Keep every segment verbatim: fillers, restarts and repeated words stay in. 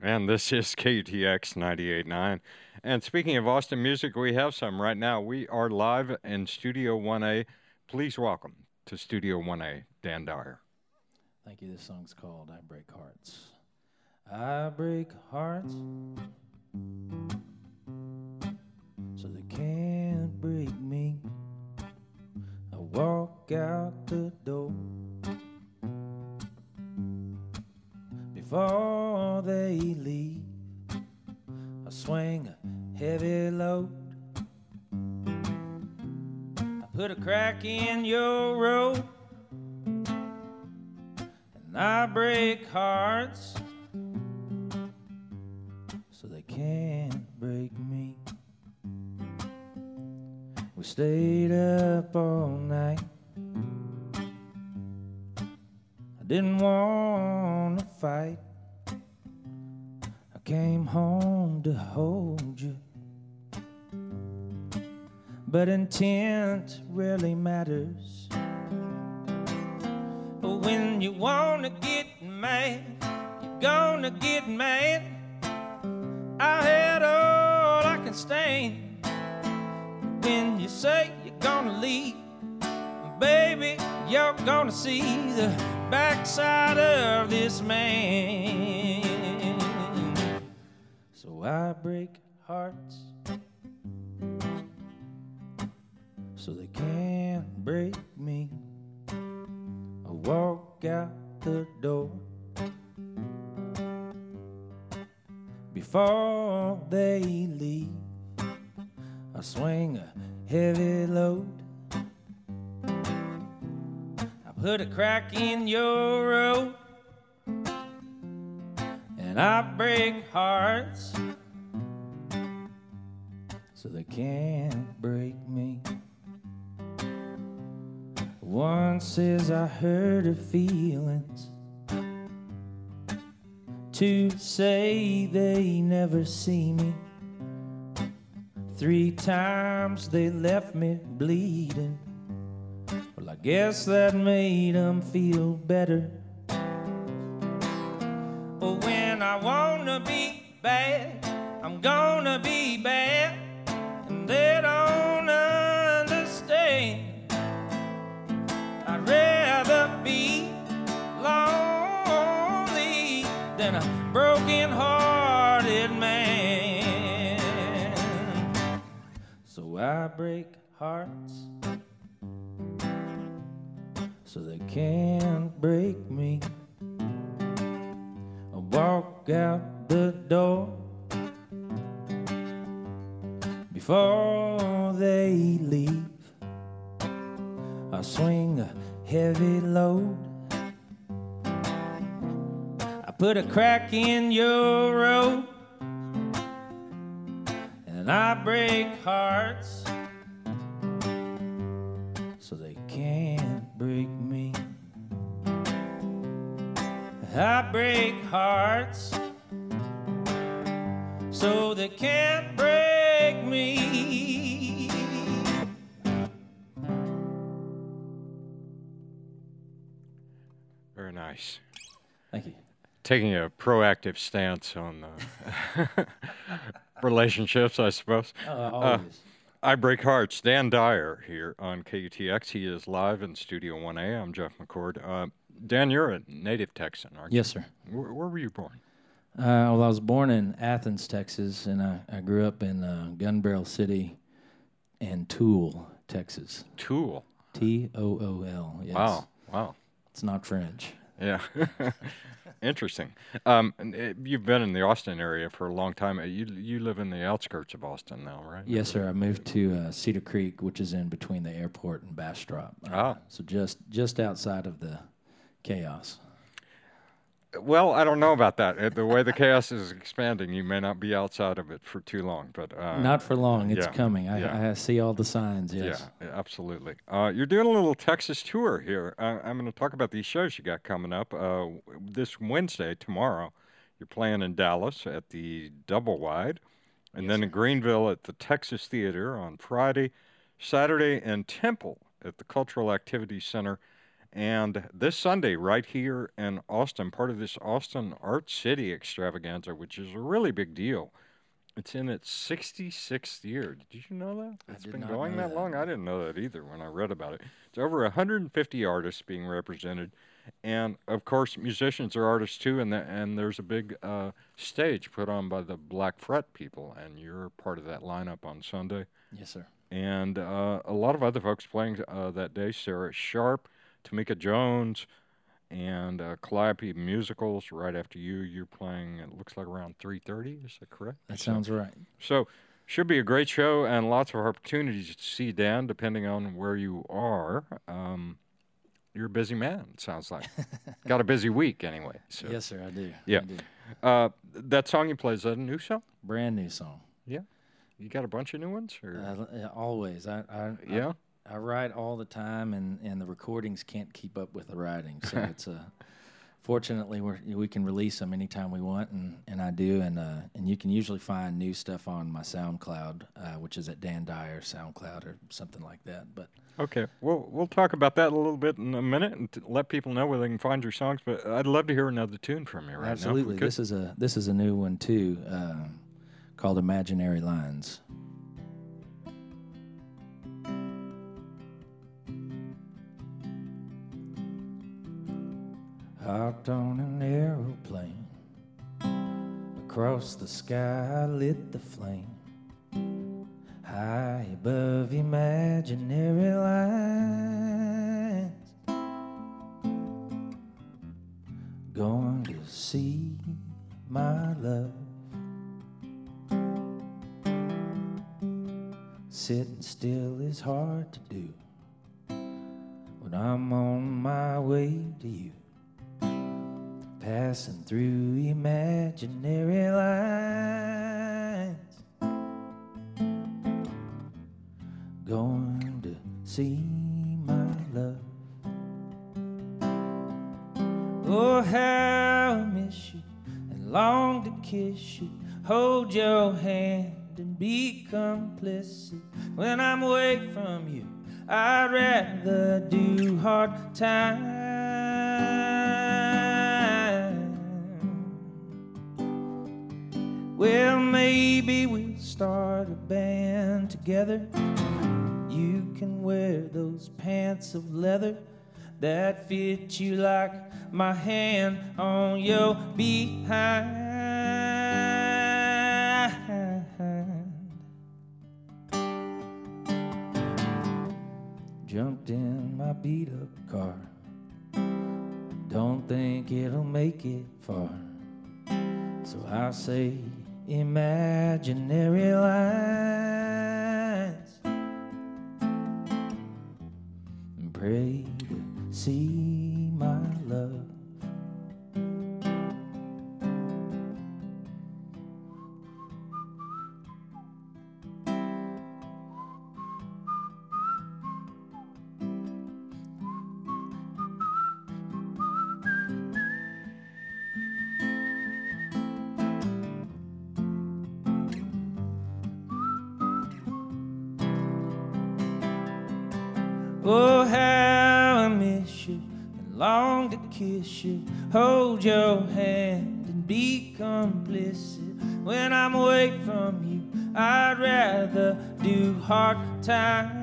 And this is K U T X ninety-eight point nine. And speaking of Austin music, we have some right now. We are live in Studio one A. Please welcome to Studio one A, Dan Dyer. Thank you. This song's called I Break Hearts. I break hearts so they can't break me. I walk out the door before they leave. I swing a heavy load. I put a crack in your road, and I break hearts so they can't break me. We stayed up all night. I didn't want to fight. I came home to hold you, but intent rarely matters. But when you wanna get mad, you're gonna get mad. I had all I can stand. When you say you're gonna leave, baby, you're gonna see the backside of this man. So I break hearts so they can't break me. I walk out the door before they leave. I swing a heavy load. I put a crack in your road, and I break hearts so they can't break me. Once as I hurt her feelings, to say they never see me. Three times they left me bleeding. Well, I guess that made them feel better. But when I wanna be bad, I'm gonna be bad, and they don't understand. I'd rather be lonely than a broken-hearted man. So I break hearts so they can't break me. I walk out the door before they leave. I swing a heavy load. I put a crack in your road, and I break hearts so they can't break me. I break hearts so they can't break me. Very nice. Thank you. Taking a proactive stance on uh, relationships, I suppose. Uh, always. Uh, I Break Hearts, Dan Dyer here on K U T X. He is live in Studio one A. I'm Jeff McCord. Uh, Dan, you're a native Texan, aren't you? Yes, sir. Where, where were you born? Uh, well, I was born in Athens, Texas, and I, I grew up in uh, Gun Barrel City and Tool, Texas. Tool. T O O L, yes. Wow, wow. It's not French. Yeah. Interesting. Um, and, uh, you've been in the Austin area for a long time. Uh, You you live in the outskirts of Austin now, right? Yes, sir. I moved to uh, Cedar Creek, which is in between the airport and Bastrop. Uh, Ah. So just just outside of the chaos. Well, I don't know about that. Uh, The way the chaos is expanding, you may not be outside of it for too long. But uh, Not for long. It's yeah, coming. I, yeah. I see all the signs, yes. Yeah, yeah, absolutely. Uh, you're doing a little Texas tour here. Uh, I'm going to talk about these shows you got coming up. Uh, this Wednesday, tomorrow, you're playing in Dallas at the Double Wide, and Yes, then sir. in Greenville at the Texas Theater on Friday, Saturday in Temple at the Cultural Activities Center, And this Sunday, right here in Austin, part of this Austin Art City extravaganza, which is a really big deal. It's in its sixty-sixth year. Did you know that? I It's did been not going know that that. long? I didn't know that either when I read about it. It's over one hundred fifty artists being represented. And of course, musicians are artists too. And, the, and there's a big uh, stage put on by the Black Fret people. And you're part of that lineup on Sunday. Yes, sir. And uh, a lot of other folks playing uh, that day: Sarah Sharp, Tamika Jones, and uh, Calliope Musicals. Right after you, you're playing. It looks like around three thirty. Is that correct? That So- sounds right. So, should be a great show and lots of opportunities to see Dan, depending on where you are. Um, you're a busy man. It sounds like. Got a busy week anyway. So, Yes, sir, I do. Yeah. I do. uh, that song you play, is that a new song? Brand new song. You got a bunch of new ones, or Uh, yeah, always. I, I, yeah? I, I write all the time, and, and the recordings can't keep up with the writing. So it's a. Fortunately, we we can release them anytime we want, and, and I do. And uh, and you can usually find new stuff on my SoundCloud, uh, which is at Dan Dyer SoundCloud or something like that. But Okay, we'll we'll talk about that a little bit in a minute and t- let people know where they can find your songs. But I'd love to hear another tune from you right absolutely, now. if we could. this is a this is a new one too, uh, called Imaginary Lines. Hopped on an aeroplane, across the sky lit the flame, high above imaginary lines, going to see my love, sitting still is hard to do when I'm on my way to you, passing through imaginary lines, going to see my love. Oh, how I miss you and long to kiss you, hold your hand and be complicit. When I'm away from you, I'd rather do hard time. Well, maybe we'll start a band together. You can wear those pants of leather that fit you like my hand on your behind. Jumped in my beat-up car, don't think it'll make it far, so I'll say imaginary lines and pray to see my love. Oh, how I miss you and long to kiss you, hold your hand and be complicit. When I'm away from you, I'd rather do hard time.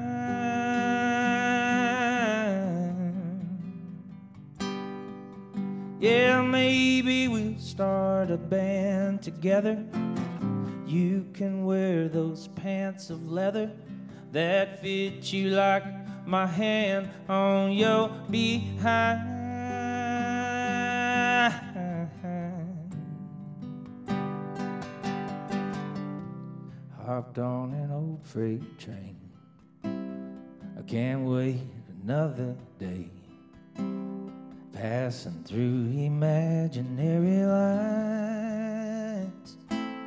Yeah, maybe we'll start a band together. You can wear those pants of leather that fit you like my hand on your behind. Hopped on an old freight train, I can't wait another day, passing through imaginary lines,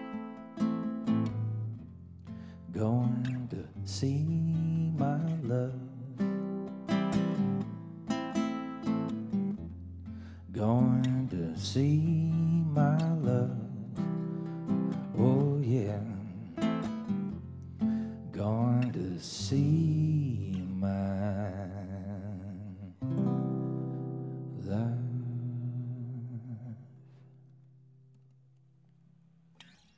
going to see my love, going to see my love. Oh yeah, going to see my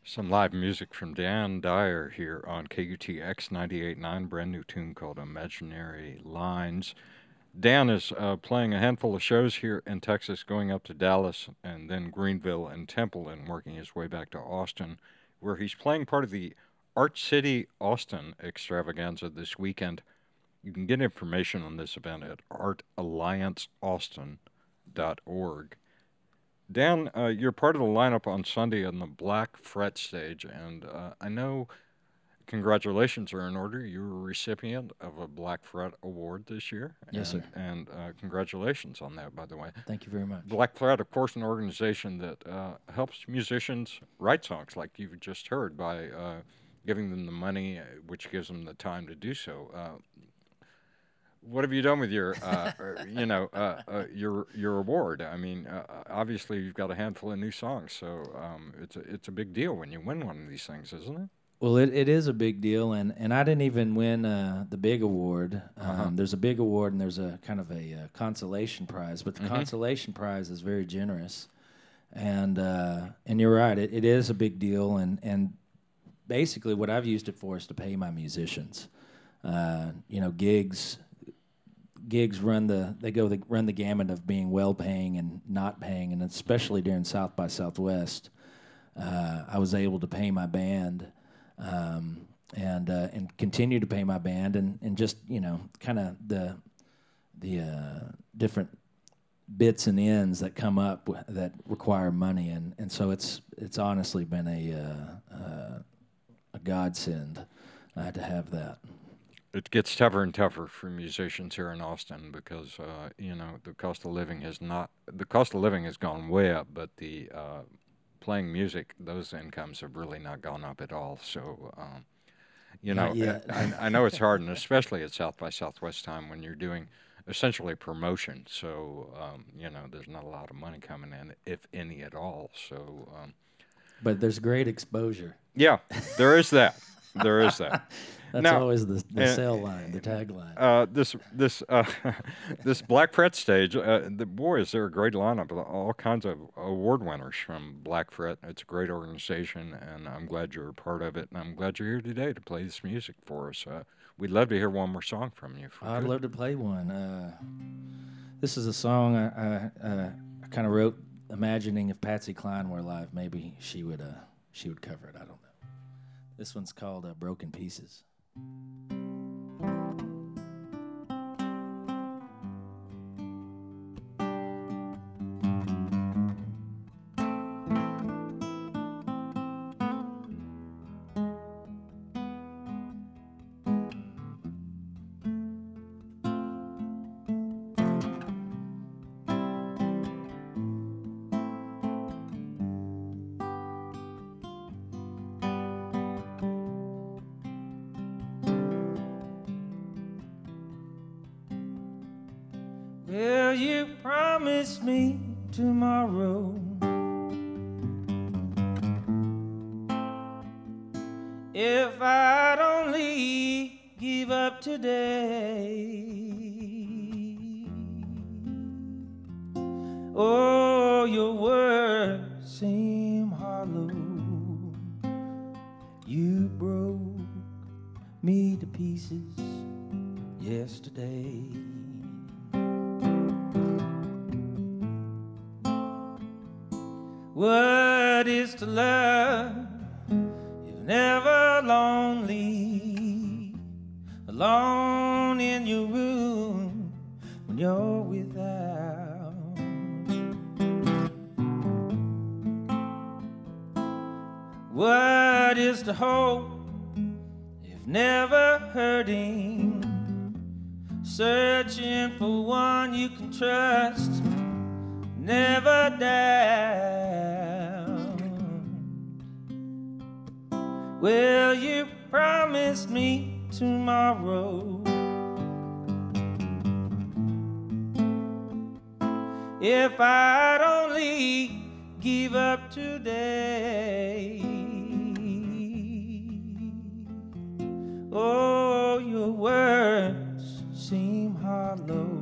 Some live music from Dan Dyer here on K U T X ninety-eight point nine, brand new tune called Imaginary Lines. Dan is uh, playing a handful of shows here in Texas, going up to Dallas and then Greenville and Temple, and working his way back to Austin, where he's playing part of the Art City Austin extravaganza this weekend. You can get information on this event at art alliance austin dot org. Dan, uh, you're part of the lineup on Sunday on the Black Fret stage, and uh, I know congratulations are in order. You were a recipient of a Black Fret Award this year. Yes, and, sir. And uh, congratulations on that, by the way. Thank you very much. Black Fret, of course, an organization that uh, helps musicians write songs like you've just heard by uh, giving them the money, uh, which gives them the time to do so. Uh, What have you done with your, uh, or, you know, uh, uh, your your award? I mean, uh, obviously you've got a handful of new songs, so um, it's a it's a big deal when you win one of these things, isn't it? Well, it, it is a big deal, and, and I didn't even win uh, the big award. Um, Uh-huh. There's a big award, and there's a kind of a, uh consolation prize, but the Mhm. consolation prize is very generous, and uh, and you're right, it, it is a big deal, and and basically what I've used it for is to pay my musicians. Uh, you know, gigs. Gigs run the they go the run the gamut of being well paying and not paying, and especially during South by Southwest, uh, I was able to pay my band, um, and uh, and continue to pay my band, and, and just you know kind of the the uh, different bits and ends that come up w- that require money, and, and so it's it's honestly been a uh, uh, a godsend uh, to have that. It gets tougher and tougher for musicians here in Austin because uh, you know the cost of living has not the cost of living has gone way up, but the uh, playing music, those incomes have really not gone up at all. So um, you know, Not yet. I, I know it's hard, and especially at South by Southwest time when you're doing essentially promotion. So um, you know, there's not a lot of money coming in, if any at all. So um, But there's great exposure. yeah, there is that. There is that. That's Now, always the, the uh, sell line, the tagline. Uh, this this uh, this Black Fret stage, uh, the boy, is there a great lineup of all kinds of award winners from Black Fret. It's a great organization, and I'm glad you're a part of it. And I'm glad you're here today to play this music for us. Uh, we'd love to hear one more song from you. If we I'd could. love to play one. Uh, this is a song I, I, uh, I kind of wrote, imagining if Patsy Cline were alive, maybe she would uh, she would cover it. I don't know. This one's called uh, "Broken Pieces." Well, you promised me tomorrow. If I'd only give up today. Oh, your words seem hollow. You broke me to pieces yesterday. What is to love if never lonely, alone in your room when you're without? What is to hope if never hurting, searching for one you can trust, never down? Well, you promised me tomorrow. If I'd only give up today. Oh, your words seem hollow.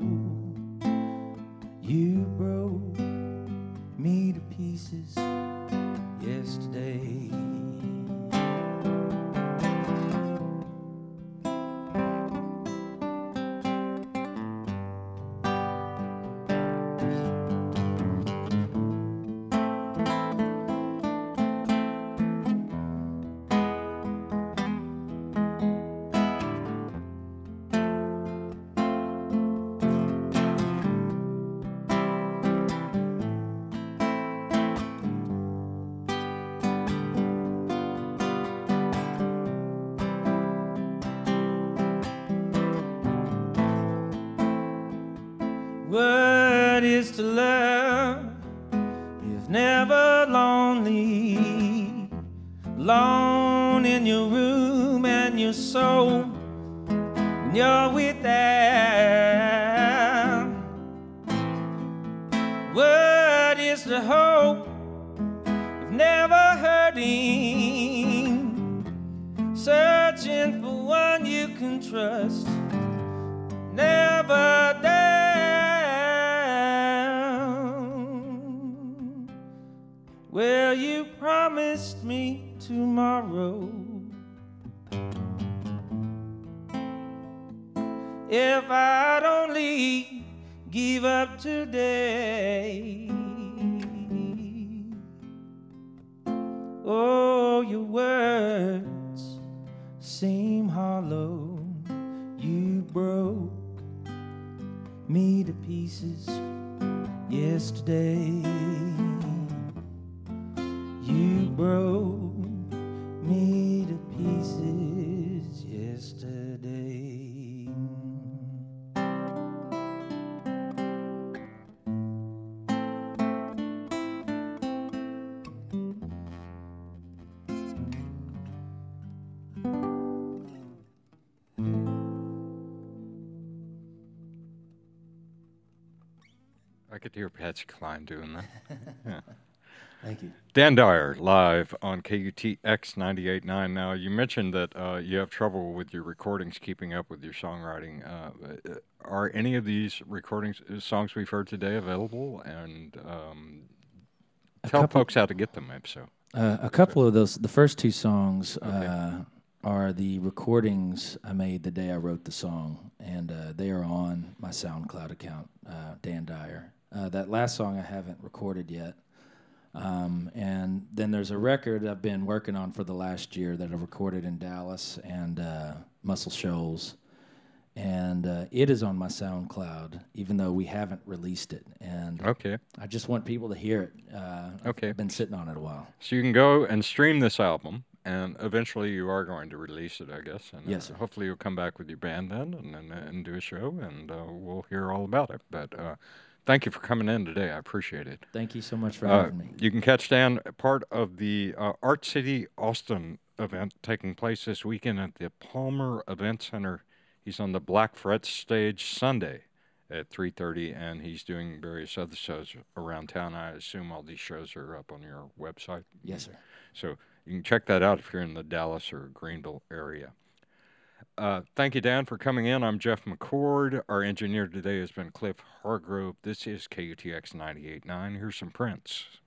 You broke me to pieces yesterday. is to love if never lonely? Alone in your room and your soul when you're without. What is the hope if never hurting? Searching for one you can trust, never down. Well, you promised me tomorrow. If I'd only give up today. Oh, your words seem hollow. You broke me to pieces yesterday. You broke me to pieces yesterday. I could hear Patsy Cline doing that. Yeah. Thank you. Dan Dyer, live on K U T X ninety-eight point nine. Now, you mentioned that uh, you have trouble with your recordings keeping up with your songwriting. Uh, are any of these recordings, songs we've heard today available? And um, tell couple- folks how to get them, if so. Uh, a couple of those, the first two songs Okay. uh, are the recordings I made the day I wrote the song, and uh, they are on my SoundCloud account, uh, Dan Dyer. Uh, that last song I haven't recorded yet. Um, and then there's a record I've been working on for the last year that I recorded in Dallas and uh, Muscle Shoals. And uh, it is on my SoundCloud, even though we haven't released it. And Okay. I just want people to hear it. Uh, Okay. I've been sitting on it a while. So you can go and stream this album, and eventually you are going to release it, I guess. And Yes, uh, sir. hopefully you'll come back with your band then and, and, and do a show, and uh, we'll hear all about it. But uh, thank you for coming in today. I appreciate it. Thank you so much for Uh, having me. you can catch Dan part of the uh, Art City Austin event taking place this weekend at the Palmer Event Center. He's on the Black Fret stage Sunday at three thirty, and he's doing various other shows around town. I assume all these shows are up on your website. Yes, sir. So you can check that out if you're in the Dallas or Greenville area. Uh, thank you, Dan, for coming in. I'm Jeff McCord. Our engineer today has been Cliff Hargrove. This is K U T X ninety-eight point nine. Here's some Prince.